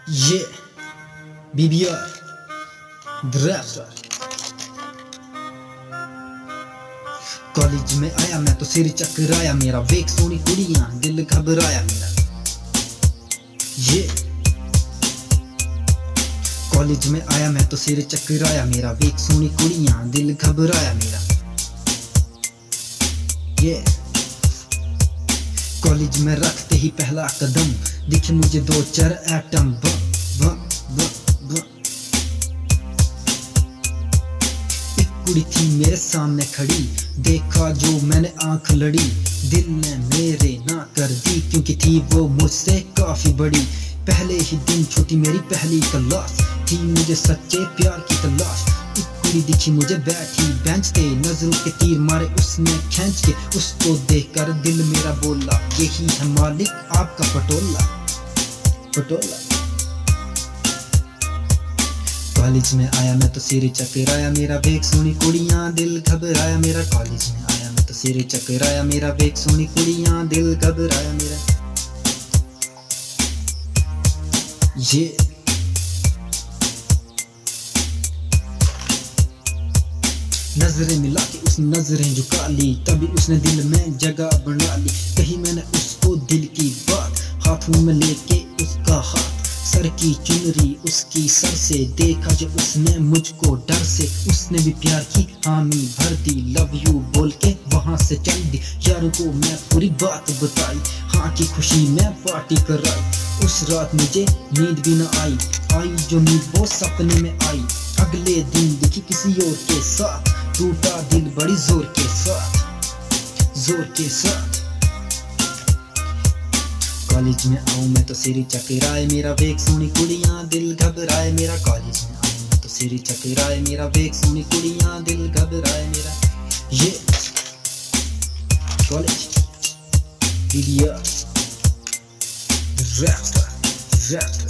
ये BBR drafter. College में आया मैं तो सिर चकराया मेरा, वेख सोनी कुड़ियां दिल घबराया मेरा। ये कॉलेज में आया मैं तो सिर चकराया मेरा, वेख सोनी कुड़ियां दिल घबराया मेरा। ये कॉलेज में रखते ही पहला कदम दिखे मुझे दो चार एटम बम बम बम बम। एक कुड़ी थी मेरे सामने खड़ी, देखा जो मैंने आंख लड़ी, दिल ने मेरे ना कर दी क्योंकि थी वो मुझसे काफी बड़ी। पहले ही दिन छूटी मेरी पहली क्लास, थी मुझे सच्चे प्यार की तलाश। एक कुड़ी दिखी मुझे बैठी बेंच पे, नजरों के तीर मारे उसने खींच के, उसको देखकर दिल मेरा बोला यही है मालिक आपका पटोला पटोला। कॉलेज में आया मैं तो सिर चकराया मेरा, वेख सोनी कुड़ियां दिल घबराया मेरा। कॉलेज में आया मैं तो सिर चकराया मेरा, वेख सोनी कुड़ियां दिल घबराया मेरा। ये नजरें मिला के उसने नजरें झुका ली, तभी उसने दिल में जगह बना ली। कही मैंने उसको दिल की बात, हाथों में लेके उसका हाथ, सर की चुनरी उसकी सर से, देखा जो उसने मुझको डर से। उसने भी प्यार की हामी भर दी, लव यू बोल के वहां से चल दी। यारों को मैं पूरी बात बताई, हाँ की खुशी में पार्टी कराई। उस रात मुझे नींद भी न आई जो नींद वो सपने में आई। अगले दिन दिखी किसी और के साथ, टूटा दिल बड़ी जोर के साथ। कॉलेज में आऊं मैं तो सिर चकराए मेरा, वेख सोनी कुड़ियां दिल घबराए मेरा। कॉलेज में आऊं मैं तो सिर चकराए मेरा, वेख सोनी कुड़ियां दिल घबराए मेरा। ये कॉलेज BBR ड्राफ्टर।